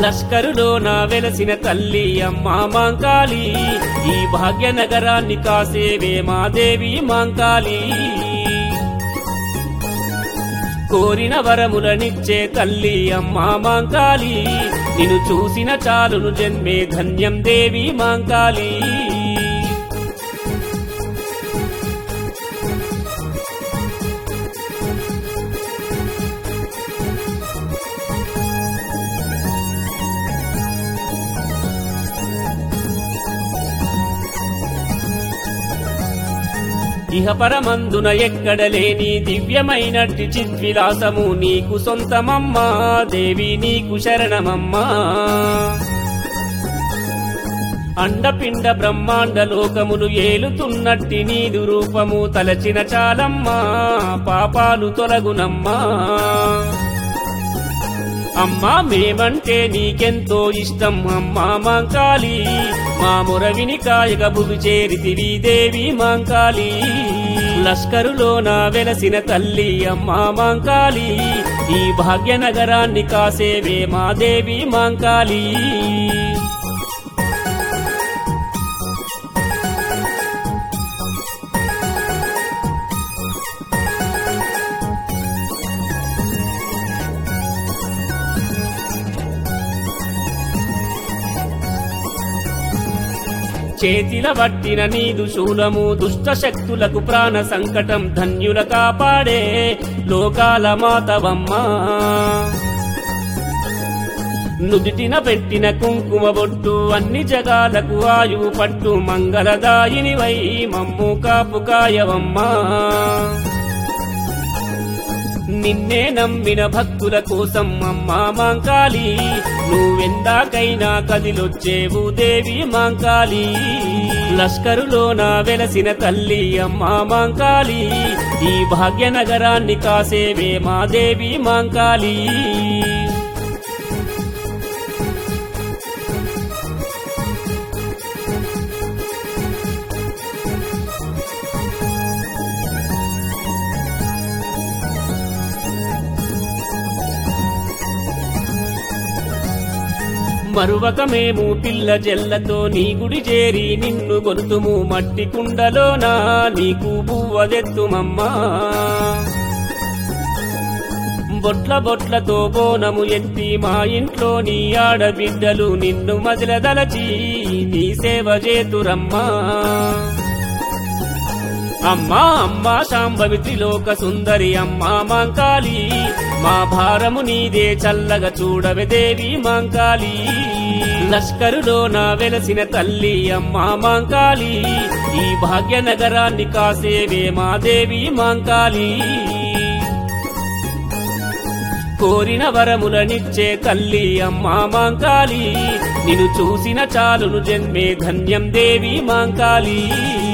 లష్కరులోన వెలసిన తల్లి అమ్మా మాంకాళి ఈ భాగ్యనగరాన్ని కాసేవే మా దేవి మాంకాళి కోరిన వరములనిచ్చే తల్లి అమ్మా మాంకాళి నిన్ను చూసిన చాలును జన్మే ధన్యం దేవి మాంకాళి ఇహ పరమందున ఎక్కడలేని దివ్యమైనట్టి చిద్విలాసము నీకు సొంతమమ్మా దేవి నీకు శరణమమ్మా అండపిండ బ్రహ్మాండ లోకములు ఏలుతున్నట్టి నీదు రూపము తలచిన చాలమ్మా పాపాలు తొలగునమ్మా అమ్మా మేమంటే నీకెంతో ఇష్టం అమ్మా మాంకాళి మా మొరవిని కాయగ భువి చేరితివి దేవి మాంకాళి లష్కరులోన వెలసిన తల్లి అమ్మా మాంకాళి ఈ భాగ్యనగరాన్ని కాసేవే మా దేవి మాంకాళి చేతిల వట్టిన నీదు శూలము దుష్ట శక్తులకు ప్రాణ సంకటం ధన్యుల కాపాడే లోకాల మాతవమ్మా నుదిటిన పెట్టిన కుంకుమ బొట్టు అన్ని జగాలకు ఆయువు పట్టు మంగళదాయినివై మమ్ము కాపుకాయవమ్మా నిన్నే నమ్మిన భక్తుల కోసం అమ్మా మాంకాళి నువ్వెందాకైనా కదిలొచ్చేవు దేవి మాంకాళి లష్కరులోన వెలసిన తల్లి అమ్మా మాంకాళి ఈ భాగ్యనగరాన్ని కాసేవే మా దేవి మాంకాళి మరువక మేము పిల్ల జెల్లతో నీ గుడి చేరి నిన్ను కొనుతుము మట్టి కుండలోనా నీకు బువ్వదెత్తుమమ్మా బొట్ల బొట్లతో బోనము ఎత్తి మా ఇంట్లో నీ ఆడబిడ్డలు నిన్ను మదిలదలచి నీ సేవ చేతురమ్మా అమ్మా అమ్మా శాంభవి త్రిలోక సుందరి అమ్మా మాంకాళి మా భారము నీదే చల్లగా చూడవే దేవి మాంకాళి లష్కరులోన వెలసిన తల్లి అమ్మా మాంకాళి ఈ భాగ్యనగరాన్ని కాసేవే మా దేవి మాంకాళి కోరిన వరములనిచ్చే తల్లి అమ్మా మాంకాళి నిన్ను చూసిన చాలును జన్మే ధన్యం దేవి మాంకాళి